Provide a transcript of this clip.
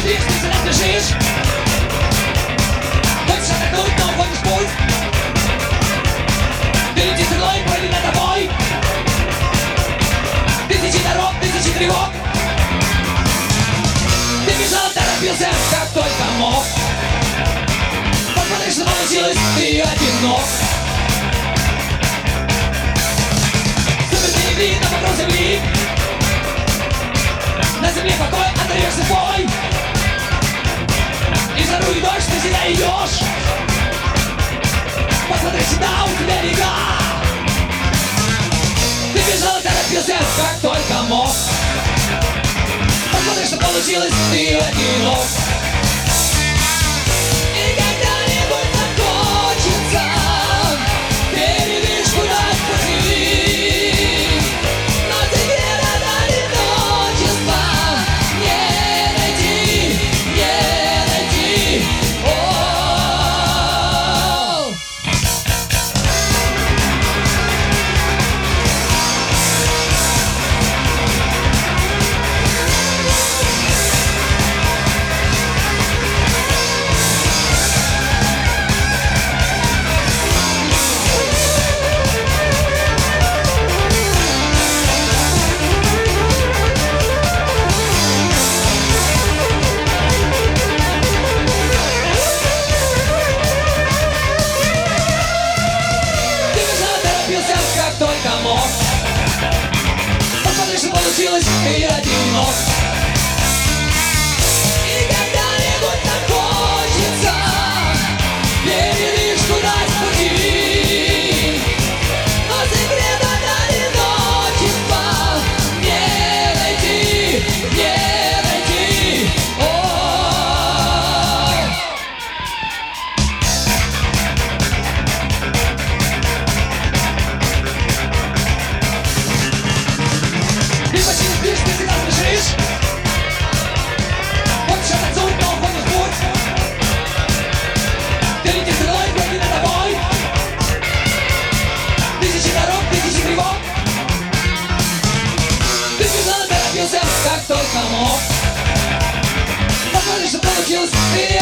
спишь, ты всегда бежишь. Хочешь отдохнуть, но уходишь в путь. Впереди стрелой пройди над тобой. Тысячи дорог, тысячи тревог. Ты бежал, торопился, как только мог. Посмотри, что получилось, ты одинок. Супер перегри на покров земли. На земле покой, отдаешься в бой. И жару и дождь ты всегда идешь. Посмотри сюда, у тебя бега. Ты бежал, торопился, как только мог. Посмотри, что получилось, ты одинок. И когда-нибудь закончится передышку дать пути. Но секрета одиночества не найти, не найти. О-о-о. Как только мог. Посмотри, что получилось, ты одинок. И когда-нибудь закончится передышку дать пути. Но секрет от одиночества не найти, не найти. О-о-о. Ты почти не спишь, ты всегда спешишь. Хочешь отдохнуть, но уходишь в путь. Впереди стрелой пройди над тобой. Тысячи дорог, тысячи тревог. Ты бежал, торопился, как только мог. Посмотри, что получилось, ты